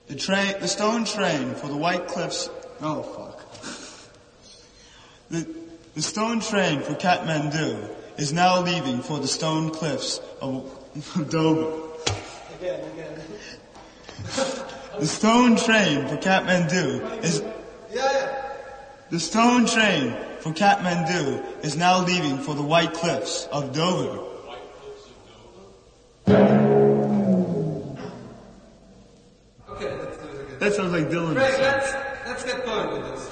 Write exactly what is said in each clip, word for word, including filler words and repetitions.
The train, the stone train for the White Cliffs. Oh fuck. The the stone train for Kathmandu is now leaving for the stone cliffs of Dover. Again, again. The stone train for Kathmandu is. Yeah, yeah. The stone train for Kathmandu is now leaving for the White Cliffs of Dover. White Cliffs of Dover? Okay, let's do it again. That sounds like Dylan. Greg, let's, let's get going with this.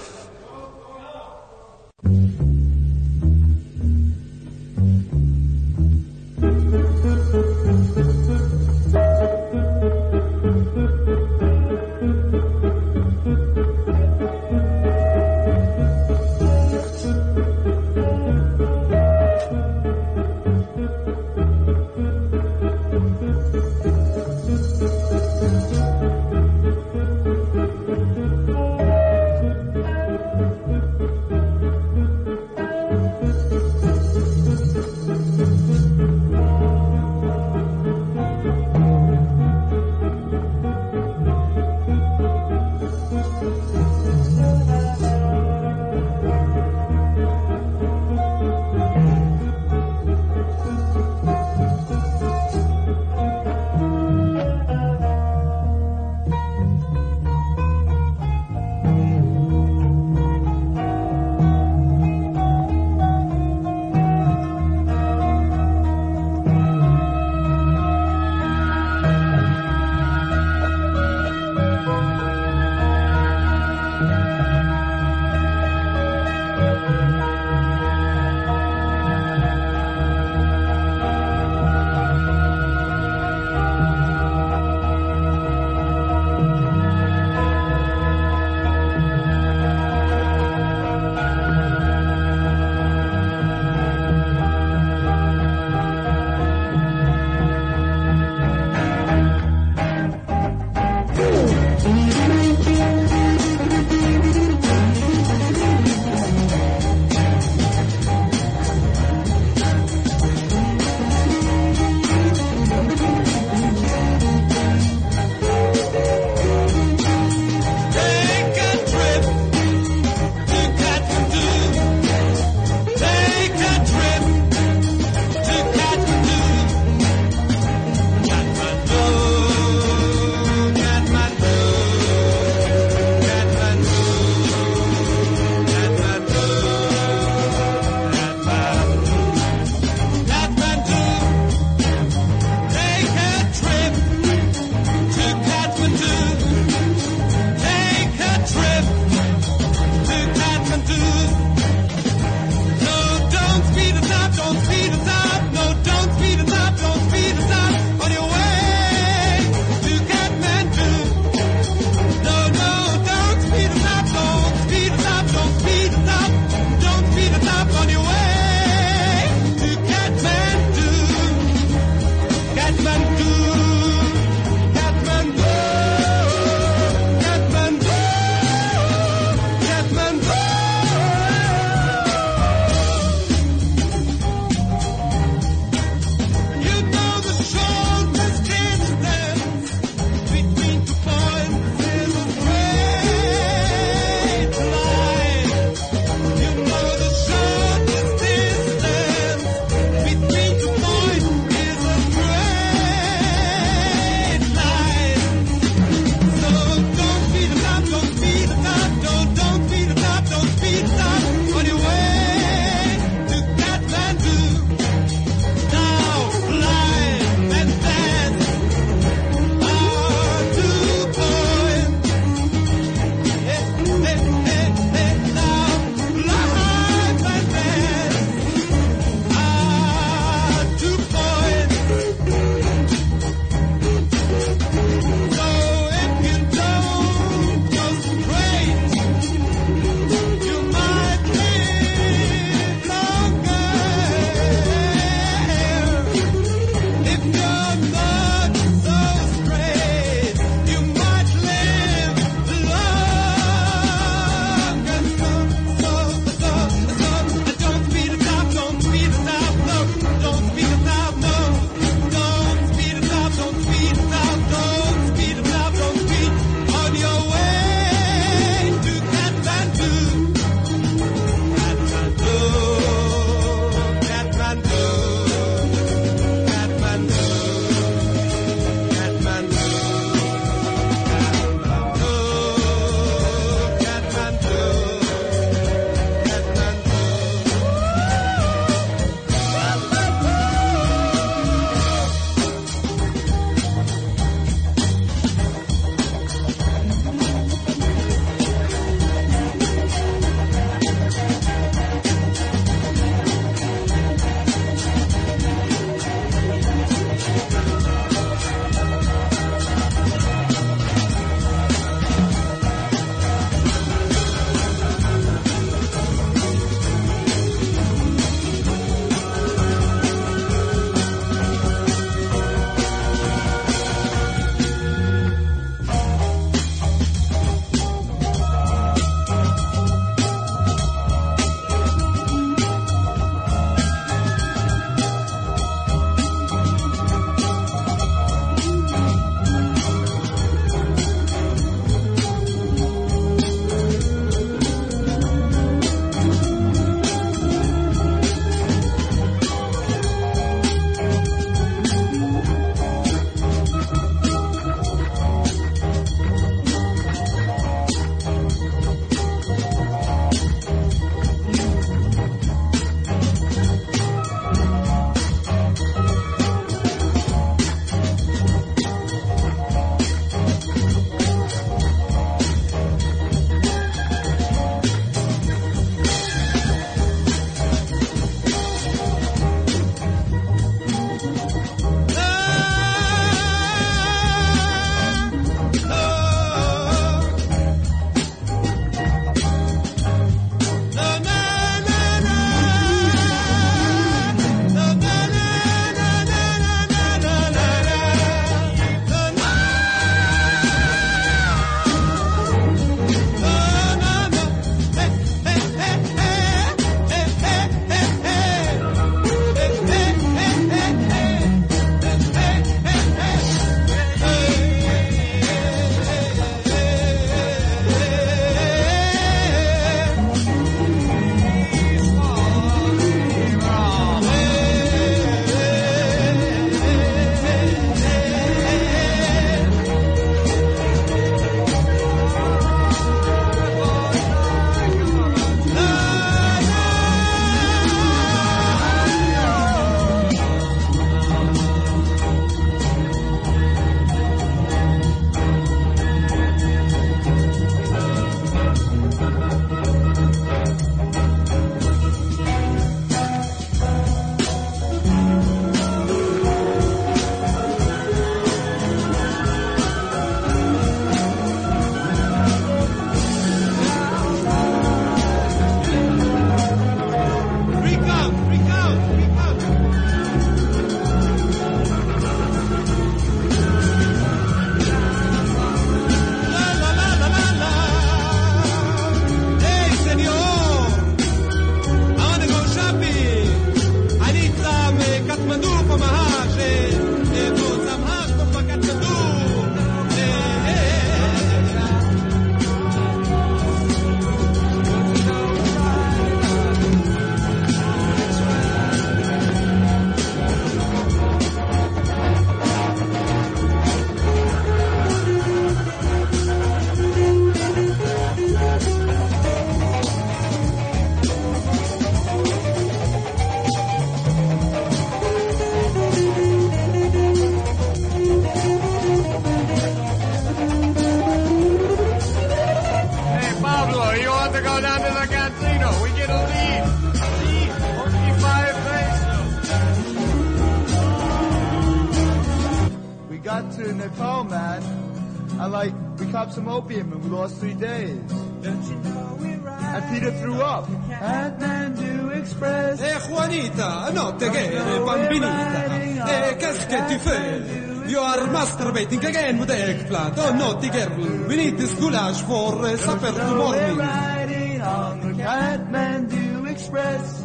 in the car, man. And like, we copped some opium and we lost three days. Don't you know we're right? And Peter threw up. Kathmandu Express. Eh, Juanita, notte che eri bambinita. Eh, qu'est-ce que tu fais? You are masturbating again with the eggplant. Oh, naughty girl. We need this goulash for uh, supper tomorrow. We're riding on the Kathmandu Express.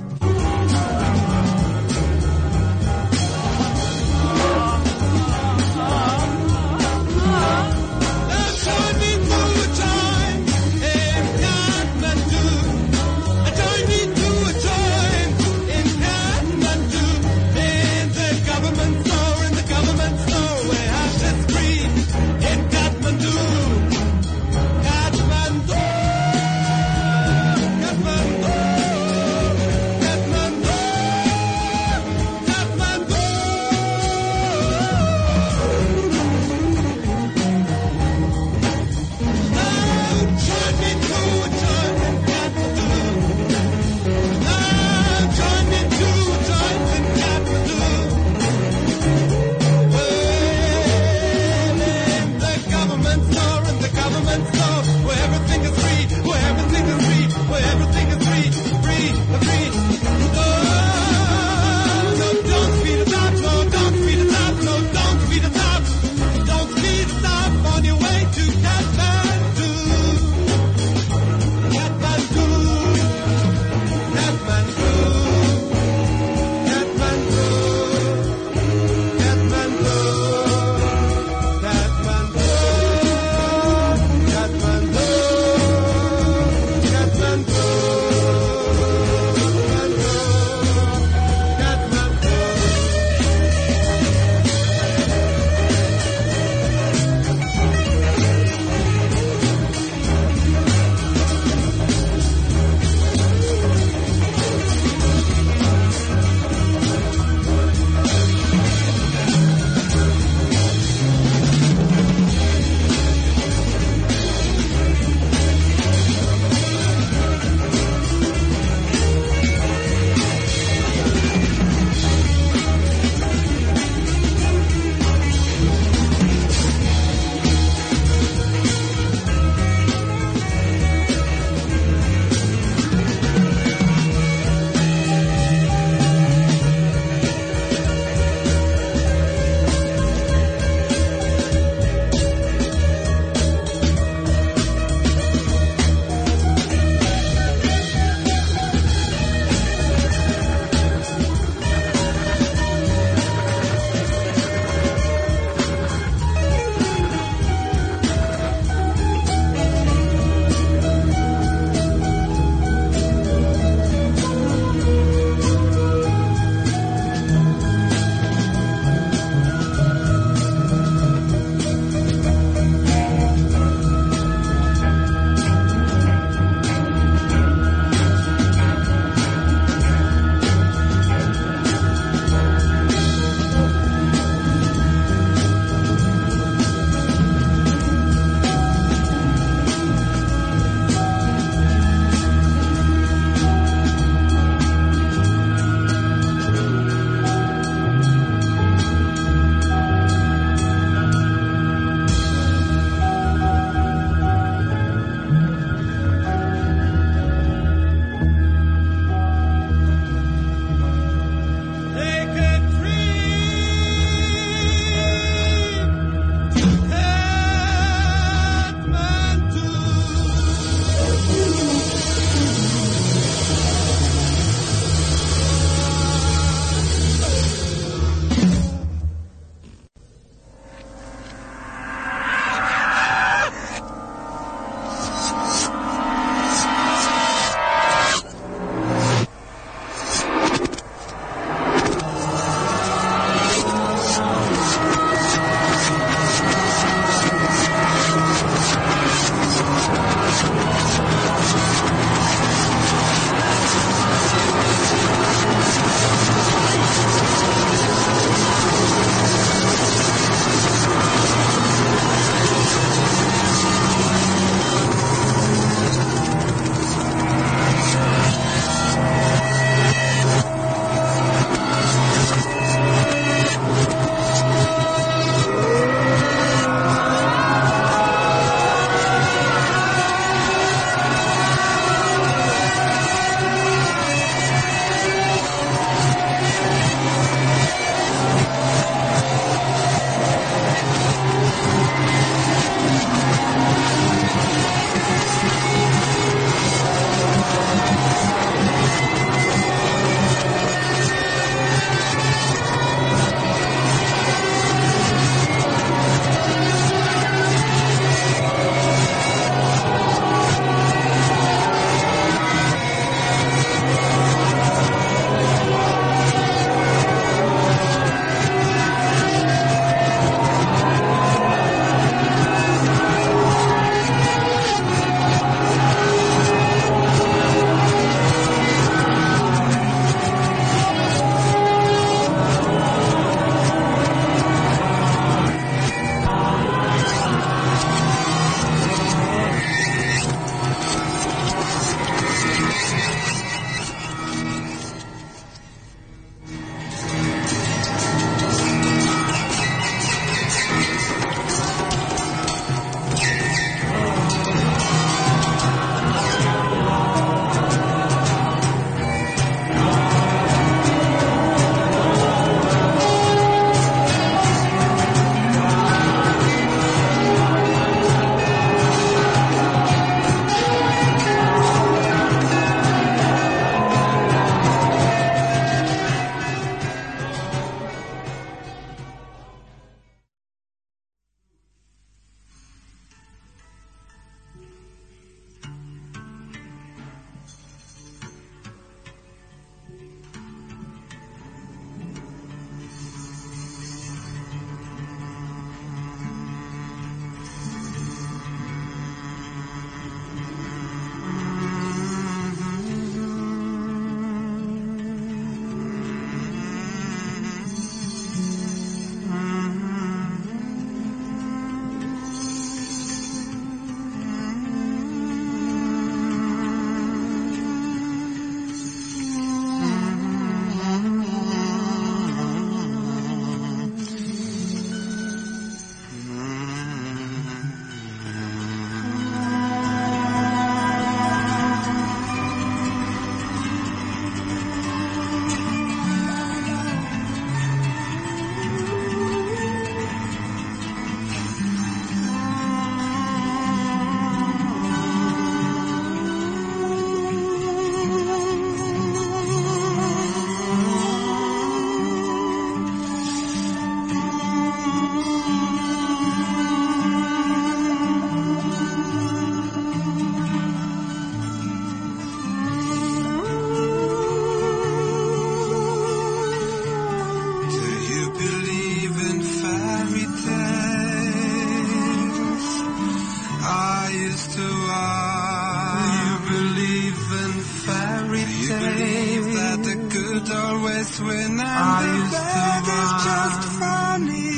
used to ask, do you believe in fairy tales? Do you believe that the good always win and I the bad is just funny?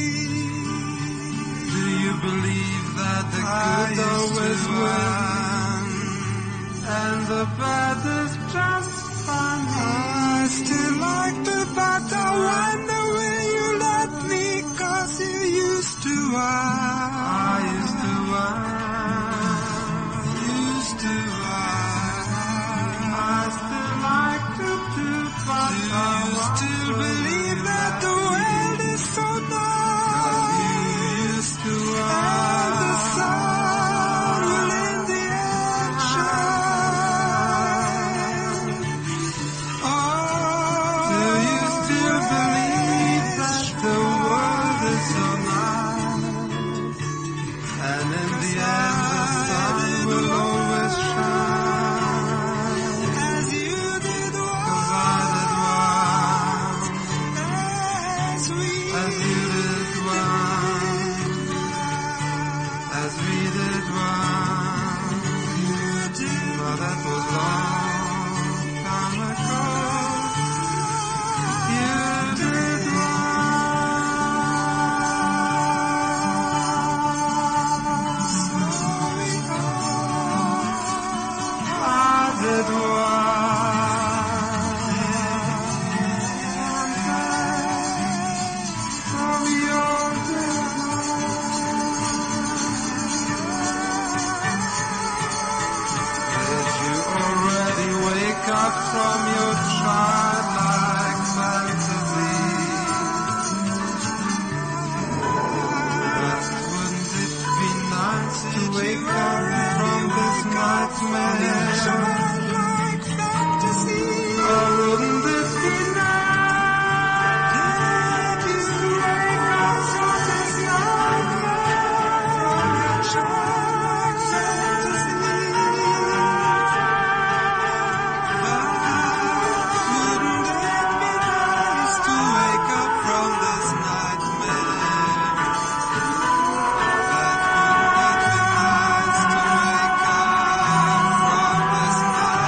Do you believe that the good always win and the bad is just funny? I still like the bad, I wonder will you let me, cause you used to ask. I used to ask, used to ask. I still like to do bad. Do you still believe that the world is so nice? You used to ask. And the sun will in the end shine. Oh, do you still believe that the world is so nice? And in the end the sun will always shine. As you did once. 'Cause I did once. As we As you did once. As we did once. You did. But that was long time ago. You did once. So we all. I did once. So we all did Did you already wake up from your childlike fantasy? But wouldn't it be nice to wake up from this nightmare? Childlike fantasy. Or wouldn't it be nice to wake up from this nightmare? From your childlike fantasy. Wouldn't it be nice to wake up from this nightmare? That wouldn't it be nice to wake up from this nightmare?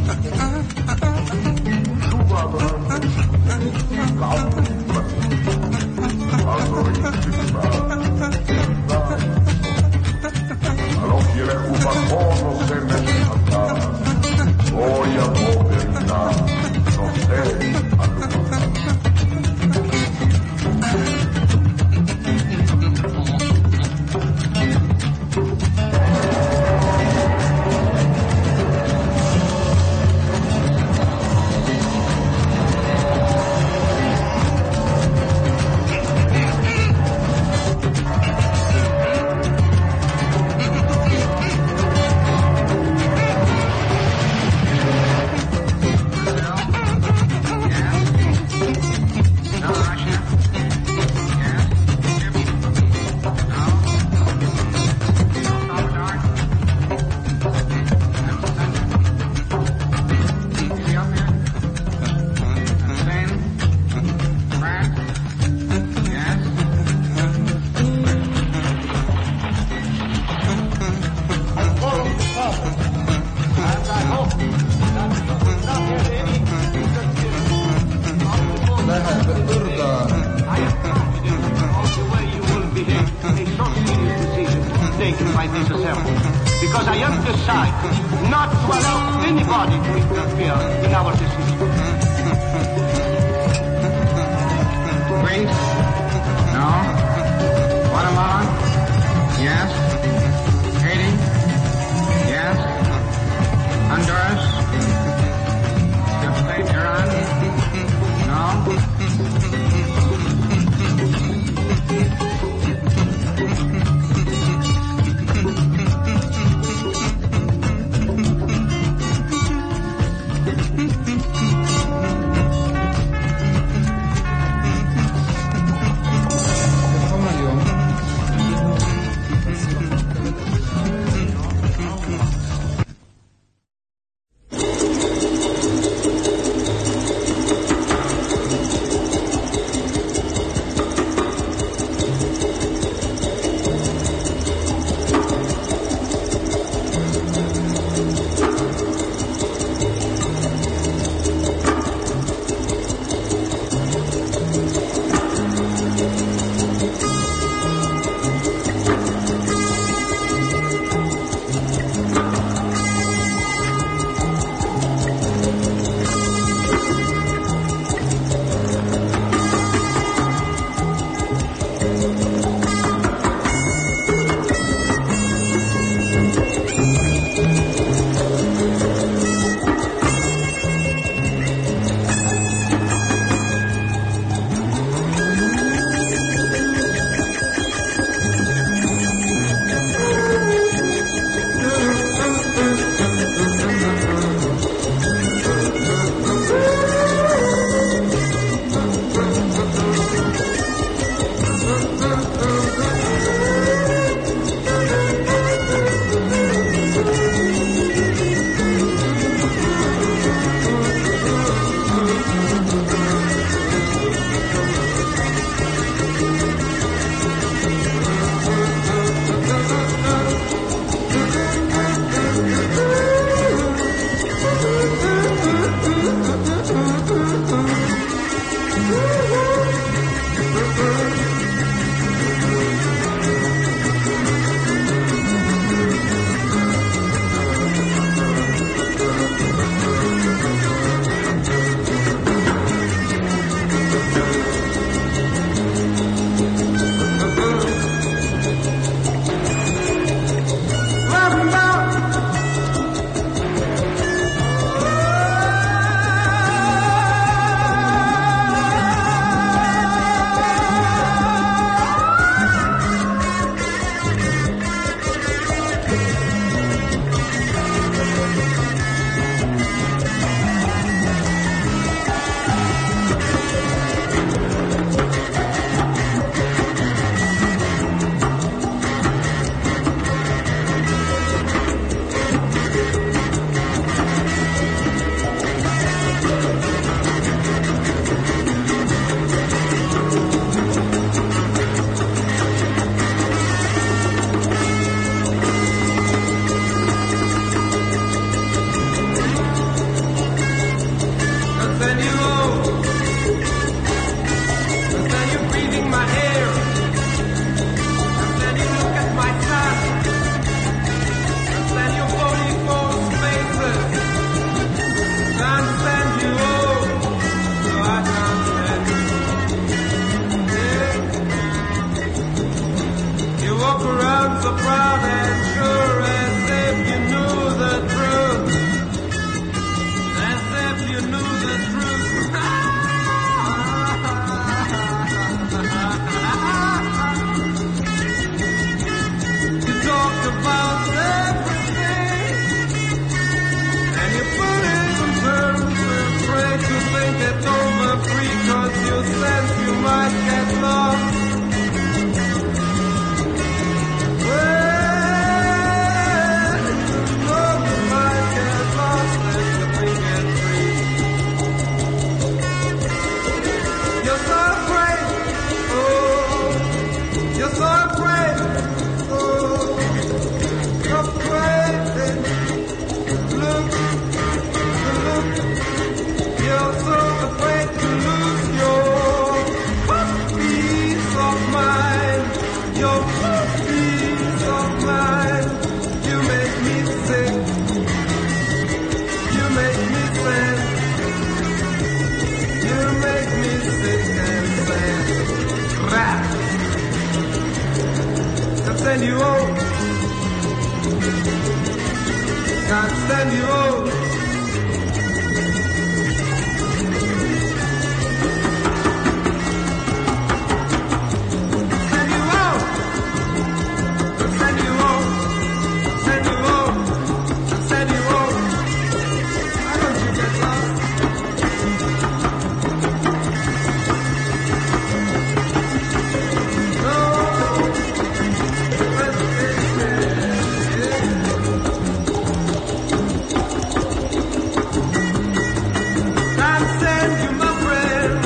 Because I have decided not to allow anybody to interfere in our decision. Greece? No. Guatemala? Yes. Haiti? Yes. Honduras? State Iran? No. you knew the truth. You talked about everything, and you put it in terms afraid to think it over free, cause you sense you might get lost. Well, you know you might get lost if you think it free. You're so afraid, oh, you're so afraid, oh, afraid. Look, look, you're so afraid to lose your peace of mind, your peace of mind. You make me sick, you make me sad, you make me sick and sad. Rap. Can't stand you all, can't stand you all. Send you all, send you all, send you all, send you all. Why don't you get lost? No, can't stand you, my friend.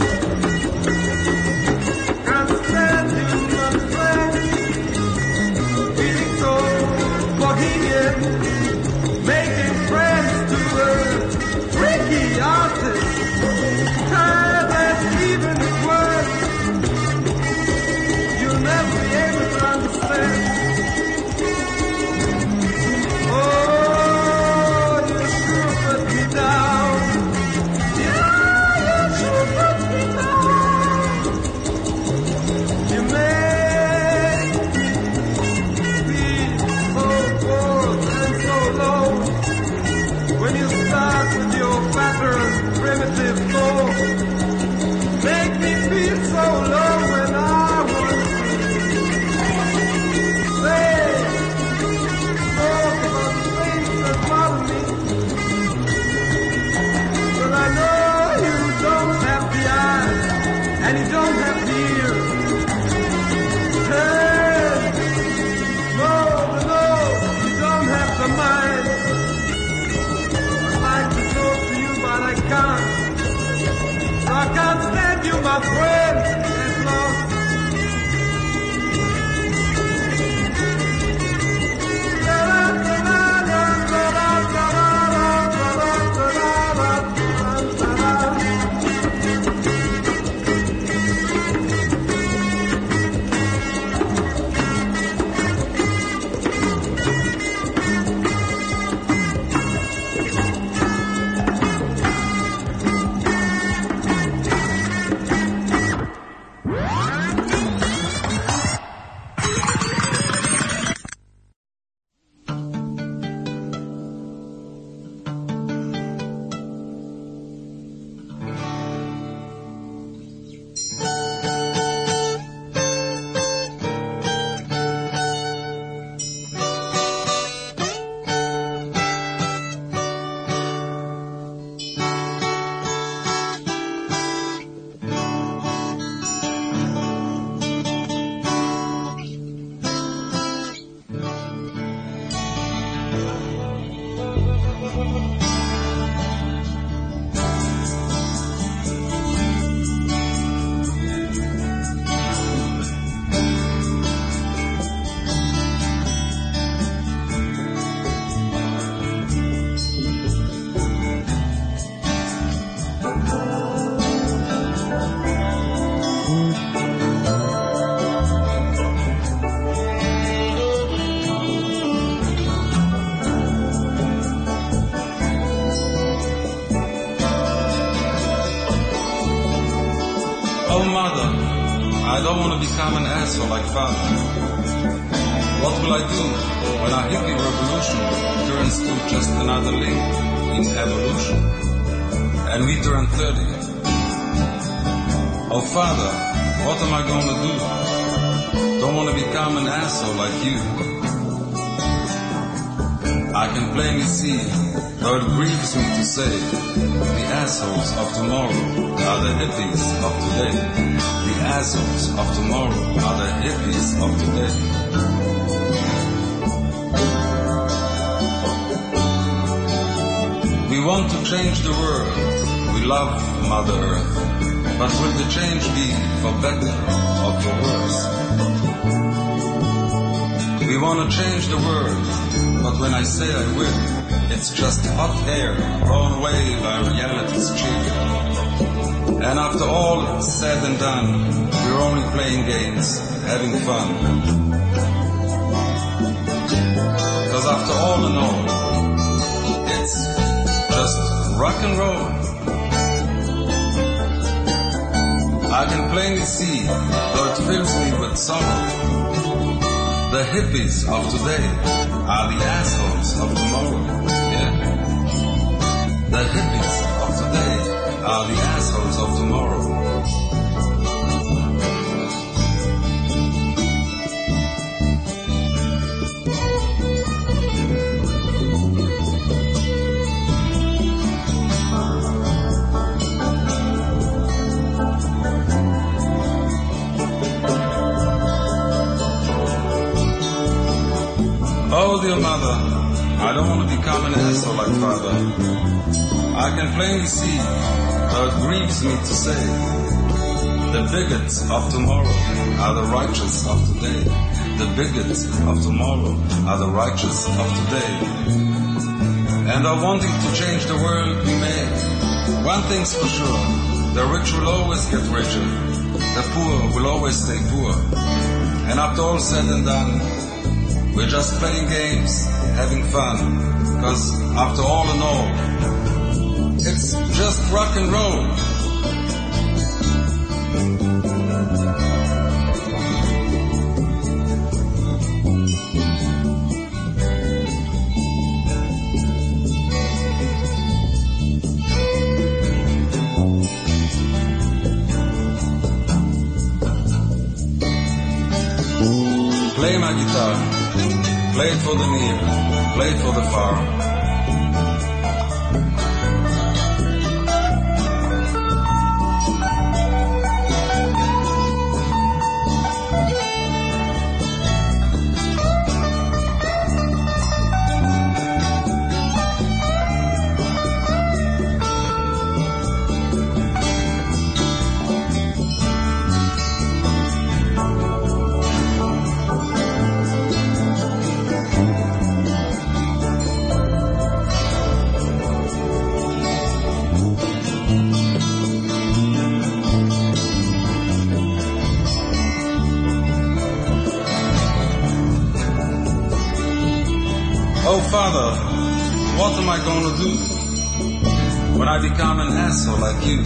Can't stand you, my friend. Feeling so bohemian, making friends to a freaky artist. Tired that's even worse. You'll never be able to understand. Oh, you sure put me down. Yeah, you sure put me down. You make me so cold and so low. When you start with your pattern, primitive flow, make me feel so low when I want to say, talk about things that bother me. But I know you don't have the eyes, and you don't have the ears. Hey, no, no, you don't have the mind. I'd like to talk to you, but I can't. So I can't stand you, my friend. Get lost. Oh mother, I don't want to become an asshole like father. What will I do when our hippie revolution turns to just another link in evolution? and we turn thirty. Oh Father, what am I gonna do? Don't wanna become an asshole like you. I can plainly see, though it grieves me to say, the assholes of tomorrow are the hippies of today. The assholes of tomorrow are the hippies of today. We want to change the world, we love Mother Earth, but will the change be for better or for worse? We want to change the world, but when I say I will, it's just hot air blown away by reality's chill. And after all said and done, we're only playing games, having fun. Cause after all in all, it's just rock and roll. I can plainly see, though it fills me with sorrow, the hippies of today are the assholes of tomorrow. Yeah. The hippies of today are the assholes of tomorrow. Oh, dear mother, I don't want to become an asshole like father. I can plainly see, though it grieves me to say, the bigots of tomorrow are the righteous of today. The bigots of tomorrow are the righteous of today. And are wanting to change the world we may. One thing's for sure, the rich will always get richer. The poor will always stay poor. And after all said and done, we're just playing games, having fun, cause after all in all, it's just rock and roll. Play my guitar. Play it for the near, play it for the far. Oh Father, what am I gonna do when I become an asshole like you?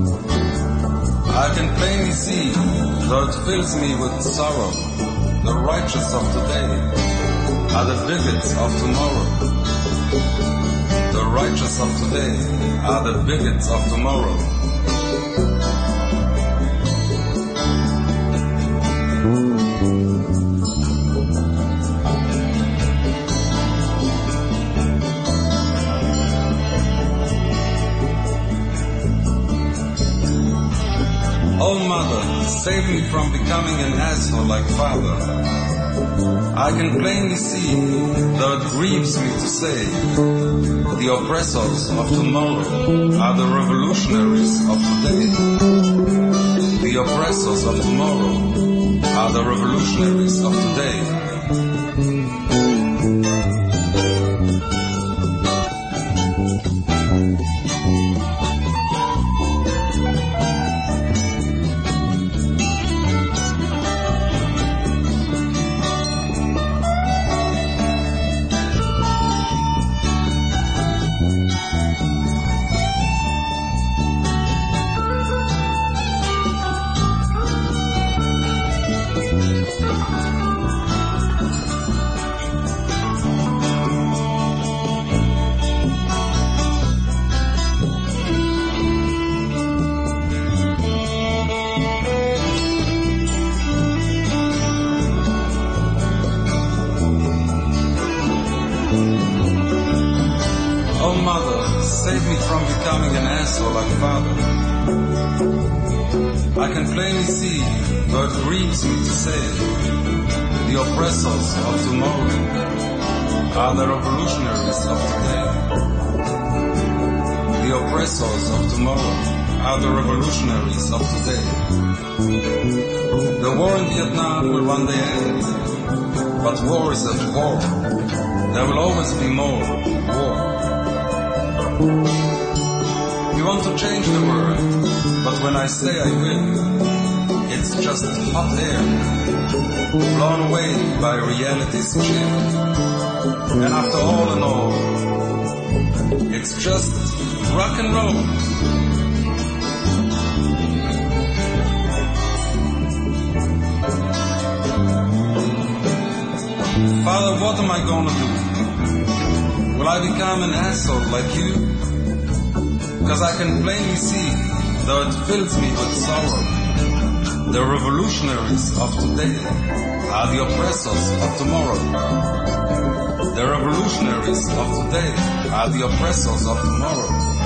I can plainly see, though it fills me with sorrow, the righteous of today are the bigots of tomorrow. The righteous of today are the bigots of tomorrow. Oh mother, save me from becoming an asshole like father. I can plainly see, though it grieves me to say, the oppressors of tomorrow are the revolutionaries of today. The oppressors of tomorrow are the revolutionaries of today. asshole like father. I can plainly see, though it grieves me to say, the oppressors of tomorrow are the revolutionaries of today. The oppressors of tomorrow are the revolutionaries of today. The war in Vietnam will one day end, but war is a war. There will always be more war. We want to change the world, but when I say I will, it's just hot air, blown away by reality's chill. And after all in all, it's just rock and roll. Father, what am I gonna do? Will I become an asshole like you? Because I can plainly see, though it fills me with sorrow, the revolutionaries of today are the oppressors of tomorrow. The revolutionaries of today are the oppressors of tomorrow.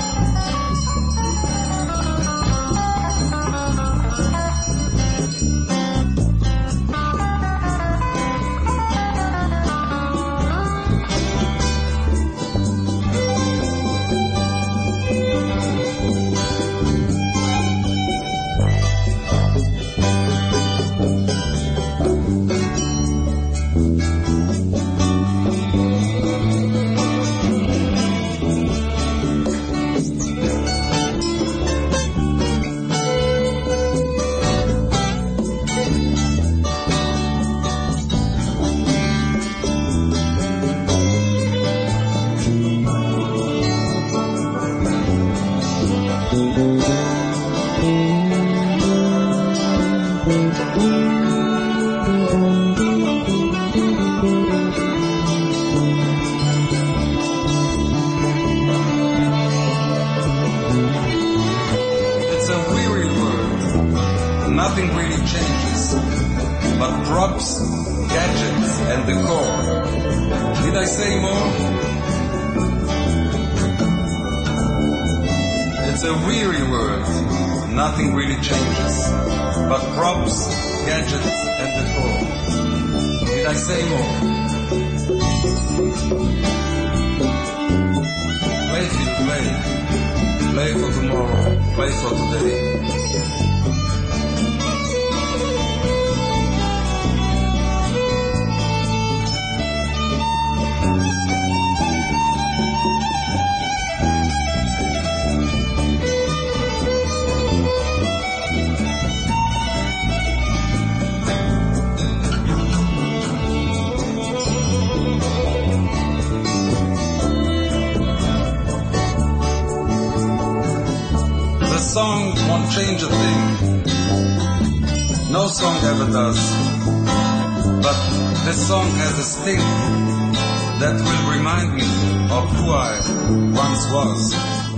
Nothing really changes, but props, gadgets, and decor. Did I say more? It's a weary world. Nothing really changes, but props, gadgets, and decor. Did I say more? Play, Phil, play. Play for tomorrow. Play for today. The song won't change a thing. No song ever does. But this song has a sting that will remind me of who I once was.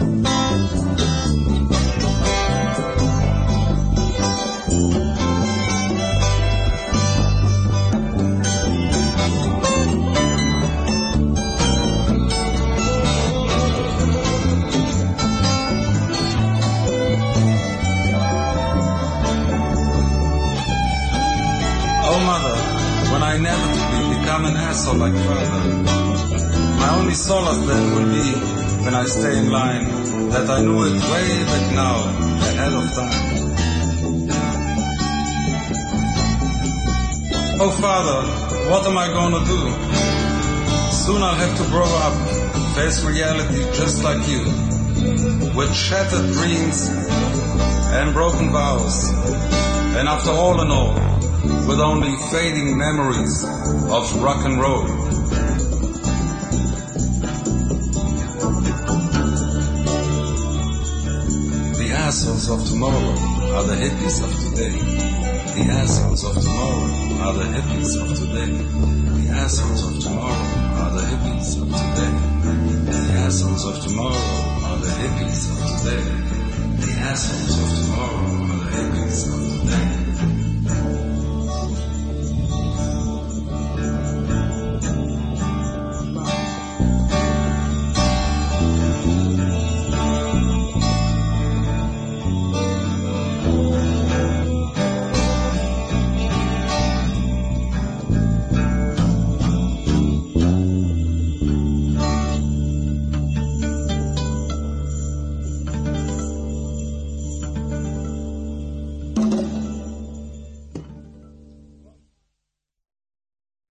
Oh mother, when I inevitably become an asshole like father, my only solace then will be when I stay in line that I knew it way back now, ahead of time. Oh father, what am I gonna do? Soon I'll have to grow up, face reality just like you, with shattered dreams and broken vows, and after all in all, with only fading memories of rock and roll. The assholes of tomorrow are the hippies of today. The assholes of tomorrow are the hippies of today. The assholes of tomorrow are the hippies of today. The assholes of tomorrow are the hippies of today. The assholes